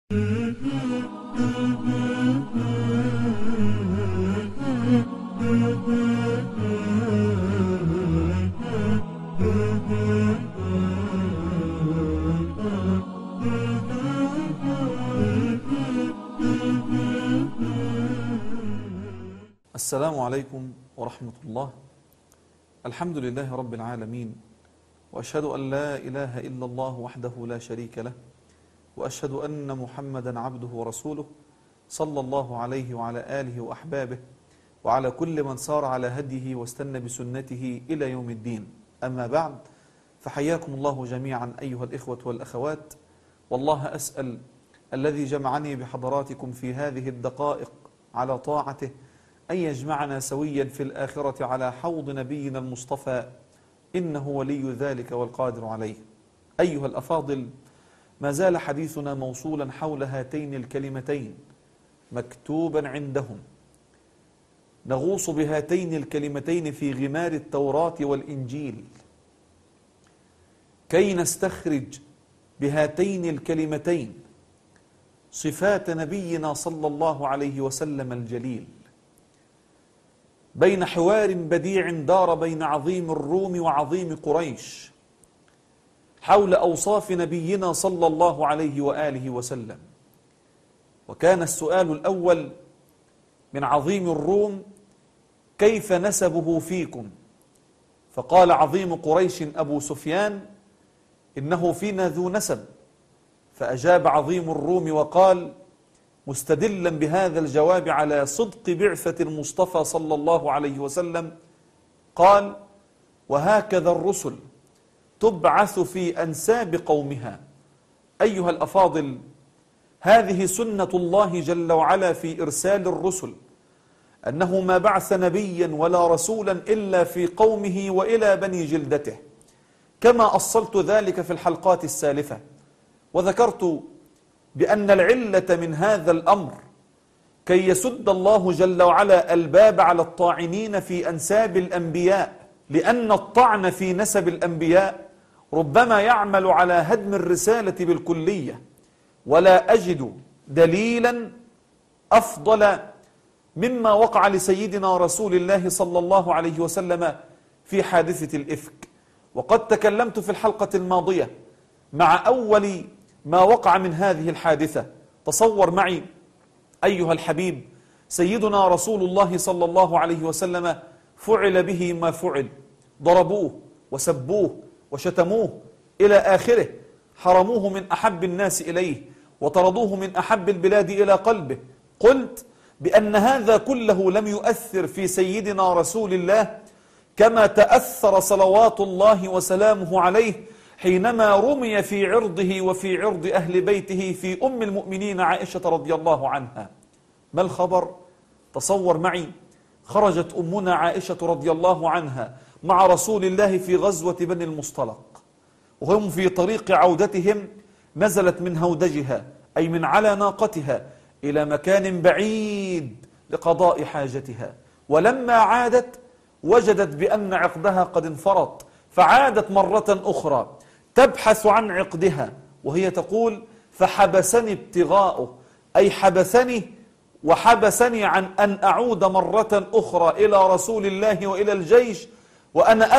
السلام عليكم ورحمة الله. الحمد لله رب العالمين، وأشهد أن لا إله إلا الله وحده لا شريك له، وأشهد أن محمدا عبده ورسوله صلى الله عليه وعلى آله وأحبابه وعلى كل من سار على هديه واستنى بسنته إلى يوم الدين. أما بعد، فحياكم الله جميعا أيها الإخوة والأخوات، والله أسأل الذي جمعني بحضراتكم في هذه الدقائق على طاعته أن يجمعنا سويا في الآخرة على حوض نبينا المصطفى، إنه ولي ذلك والقادر عليه. أيها الأفاضل، ما زال حديثنا موصولا حول هاتين الكلمتين مكتوبا عندهم. نغوص بهاتين الكلمتين في غمار التوراة والإنجيل كي نستخرج بهاتين الكلمتين صفات نبينا صلى الله عليه وسلم الجليل، بين حوار بديع دار بين عظيم الروم وعظيم قريش حول أوصاف نبينا صلى الله عليه وآله وسلم. وكان السؤال الأول من عظيم الروم: كيف نسبه فيكم؟ فقال عظيم قريش أبو سفيان: إنه فينا ذو نسب. فأجاب عظيم الروم وقال، مستدلا بهذا الجواب على صدق بعثة المصطفى صلى الله عليه وسلم، قال: وهكذا الرسل تبعث في أنساب قومها. أيها الأفاضل، هذه سنة الله جل وعلا في إرسال الرسل، أنه ما بعث نبيا ولا رسولا إلا في قومه وإلى بني جلدته، كما أصلت ذلك في الحلقات السالفة، وذكرت بأن العلة من هذا الأمر كي يسد الله جل وعلا الباب على الطاعنين في أنساب الأنبياء، لأن الطعن في نسب الأنبياء ربما يعمل على هدم الرسالة بالكلية، ولا أجد دليلا أفضل مما وقع لسيدنا رسول الله صلى الله عليه وسلم في حادثة الإفك. وقد تكلمت في الحلقة الماضية مع أول ما وقع من هذه الحادثة. تصور معي أيها الحبيب، سيدنا رسول الله صلى الله عليه وسلم فعل به ما فعل، ضربوه وسبوه وشتموه إلى آخره، حرموه من أحب الناس إليه وطردوه من أحب البلاد إلى قلبه. قلت بأن هذا كله لم يؤثر في سيدنا رسول الله كما تأثر صلوات الله وسلامه عليه حينما رمي في عرضه وفي عرض أهل بيته في أم المؤمنين عائشة رضي الله عنها. ما الخبر؟ تصور معي، خرجت أمنا عائشة رضي الله عنها مع رسول الله في غزوة بني المصطلق، وهم في طريق عودتهم نزلت من هودجها، أي من على ناقتها، إلى مكان بعيد لقضاء حاجتها. ولما عادت وجدت بأن عقدها قد انفرط، فعادت مرة أخرى تبحث عن عقدها، وهي تقول: فحبسني ابتغاؤه، أي حبسني وحبسني عن أن أعود مرة أخرى إلى رسول الله وإلى الجيش، وأنا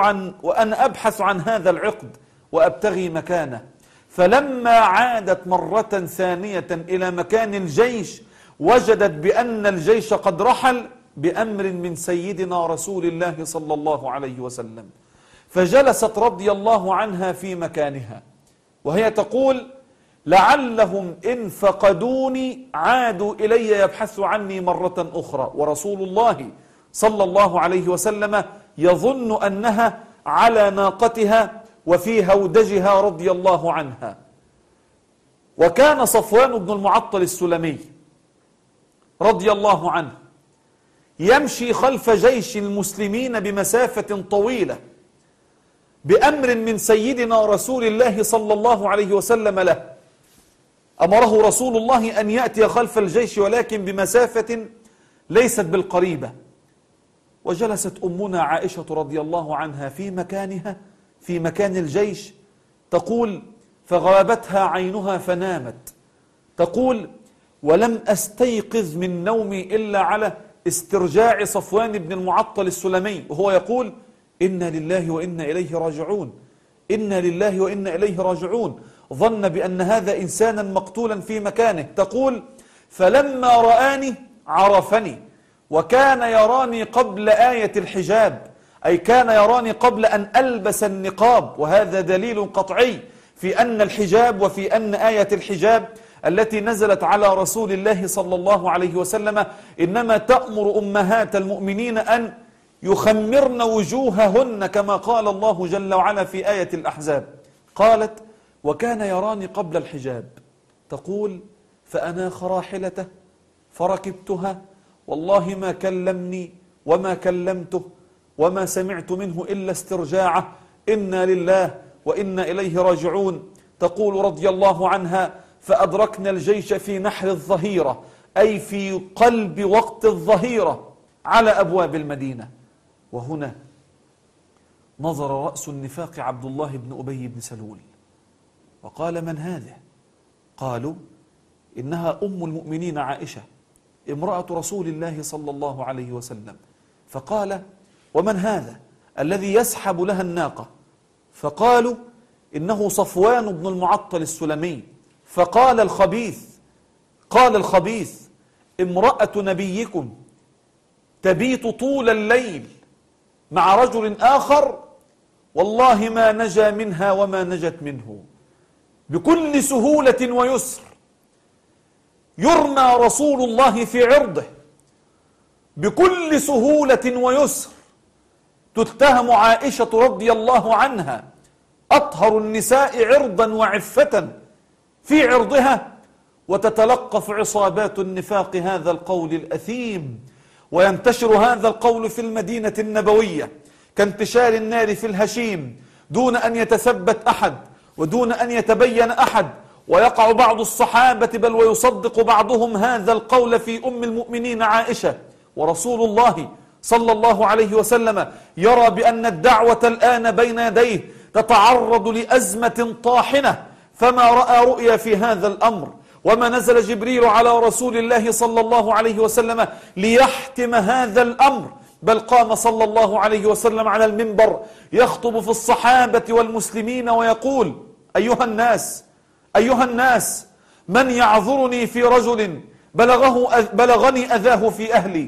أبحث عن هذا العقد وأبتغي مكانه. فلما عادت مرة ثانية إلى مكان الجيش وجدت بأن الجيش قد رحل بأمر من سيدنا رسول الله صلى الله عليه وسلم، فجلست رضي الله عنها في مكانها وهي تقول: لعلهم إن فقدوني عادوا إلي يبحثوا عني مرة أخرى، ورسول الله صلى الله عليه وسلم يظن أنها على ناقتها وفي هودجها رضي الله عنها. وكان صفوان بن المعطل السلمي رضي الله عنه يمشي خلف جيش المسلمين بمسافة طويلة بأمر من سيدنا رسول الله صلى الله عليه وسلم له. أمره رسول الله أن يأتي خلف الجيش ولكن بمسافة ليست بالقريبة. وجلست أمنا عائشة رضي الله عنها في مكانها في مكان الجيش، تقول: فغابتها عينها فنامت، تقول: ولم أستيقظ من نومي إلا على استرجاع صفوان بن المعطل السلمي، وهو يقول: إنا لله وإنا إليه راجعون، إنا لله وإنا إليه راجعون. ظن بأن هذا إنسانا مقتولا في مكانه. تقول: فلما رآني عرفني، وكان يراني قبل آية الحجاب، أي كان يراني قبل أن ألبس النقاب، وهذا دليل قطعي في أن الحجاب وفي أن آية الحجاب التي نزلت على رسول الله صلى الله عليه وسلم إنما تأمر أمهات المؤمنين أن يخمرن وجوههن كما قال الله جل وعلا في آية الأحزاب. قالت: وكان يراني قبل الحجاب. تقول: فأناخ راحلته فركبتها، والله ما كلمني وما كلمته وما سمعت منه إلا استرجاعه: إنا لله وإنا إليه راجعون. تقول رضي الله عنها: فأدركنا الجيش في نحر الظهيرة، أي في قلب وقت الظهيرة على أبواب المدينة. وهنا نظر رأس النفاق عبد الله بن أبي بن سلول وقال: من هذه؟ قالوا: إنها أم المؤمنين عائشة امرأة رسول الله صلى الله عليه وسلم. فقال: ومن هذا الذي يسحب لها الناقة؟ فقالوا: إنه صفوان بن المعطل السلمي. فقال الخبيث: امرأة نبيكم تبيت طول الليل مع رجل آخر، والله ما نجا منها وما نجت منه. بكل سهولة ويسر يرمى رسول الله في عرضه، بكل سهولة ويسر تتهم عائشة رضي الله عنها أطهر النساء عرضا وعفة في عرضها، وتتلقف عصابات النفاق هذا القول الأثيم، وينتشر هذا القول في المدينة النبوية كانتشار النار في الهشيم دون أن يتثبت أحد ودون أن يتبين أحد، ويقع بعض الصحابة بل ويصدق بعضهم هذا القول في أم المؤمنين عائشة، ورسول الله صلى الله عليه وسلم يرى بأن الدعوة الآن بين يديه تتعرض لأزمة طاحنة، فما رأى رؤيا في هذا الأمر، وما نزل جبريل على رسول الله صلى الله عليه وسلم ليحتم هذا الأمر، بل قام صلى الله عليه وسلم على المنبر يخطب في الصحابة والمسلمين ويقول: أيها الناس من يعذرني في رجل بلغني أذاه في أهلي.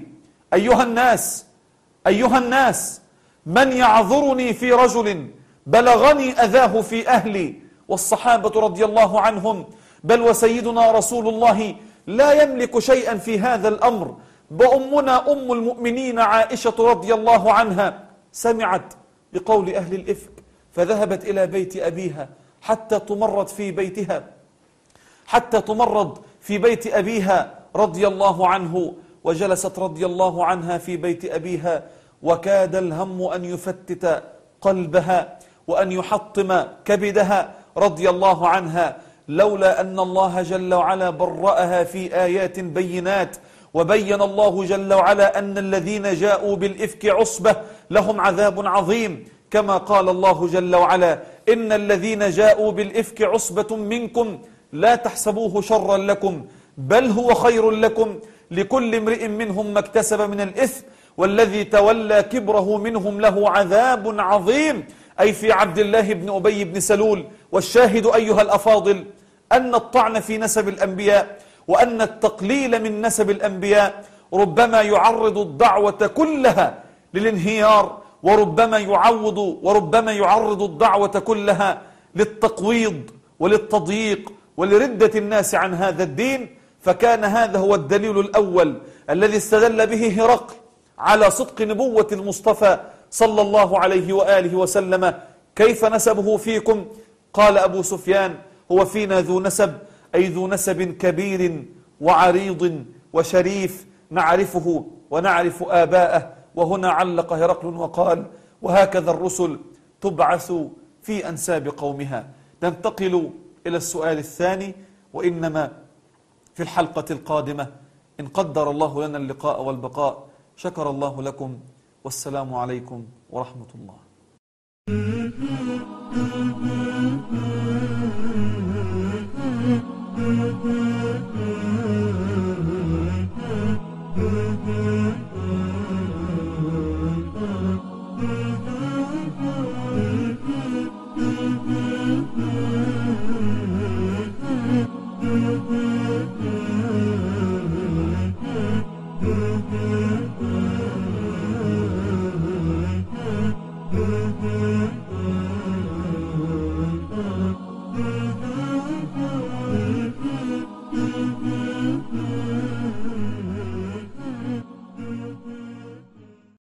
أيها الناس من يعذرني في رجل بلغني أذاه في أهلي. والصحابة رضي الله عنهم بل وسيدنا رسول الله لا يملك شيئا في هذا الأمر، وأمنا أم المؤمنين عائشة رضي الله عنها سمعت بقول أهل الإفك فذهبت إلى بيت أبيها حتى تمرض في بيت أبيها رضي الله عنه، وجلست رضي الله عنها في بيت أبيها، وكاد الهم أن يفتت قلبها وأن يحطم كبدها رضي الله عنها، لولا أن الله جل وعلا برأها في آيات بينات، وبين الله جل وعلا أن الذين جاءوا بالإفك عصبة لهم عذاب عظيم، كما قال الله جل وعلا: إن الذين جاءوا بالإفك عصبة منكم لا تحسبوه شرا لكم بل هو خير لكم، لكل امرئ منهم ما اكتسب من الإثم، والذي تولى كبره منهم له عذاب عظيم، أي في عبد الله بن أبي بن سلول. والشاهد أيها الأفاضل أن الطعن في نسب الأنبياء وأن التقليل من نسب الأنبياء ربما يعرض الدعوة كلها للانهيار، وربما يعرض الدعوة كلها للتقويض وللتضييق ولردة الناس عن هذا الدين. فكان هذا هو الدليل الأول الذي استدل به هرقل على صدق نبوة المصطفى صلى الله عليه وآله وسلم. كيف نسبه فيكم؟ قال أبو سفيان: هو فينا ذو نسب، أي ذو نسب كبير وعريض وشريف نعرفه ونعرف آباءه. وهنا علق هرقل وقال: وهكذا الرسل تبعث في أنساب قومها. ننتقل إلى السؤال الثاني، وإنما في الحلقة القادمة إن قدر الله لنا اللقاء والبقاء. شكر الله لكم، والسلام عليكم ورحمة الله.